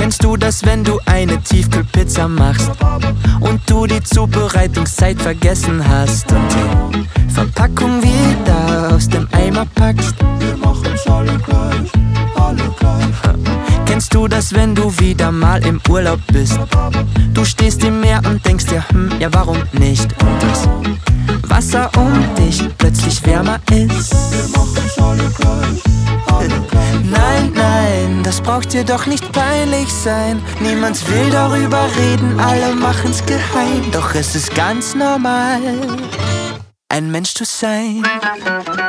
Kennst du das, wenn du eine Tiefkühlpizza machst und du die Zubereitungszeit vergessen hast und die Verpackung wieder aus dem Eimer packst? Wir machen's alle gleich, alle gleich. Kennst du das, wenn du wieder mal im Urlaub bist? Du stehst im Meer und denkst dir, ja warum nicht? Und das Wasser um dich plötzlich wärmer ist. Wir machen's alle gleich, alle gleich. Nein, nein, das braucht dir doch nicht peinlich sein. Niemand will darüber reden, alle machen's geheim. Doch es ist ganz normal, ein Mensch zu sein.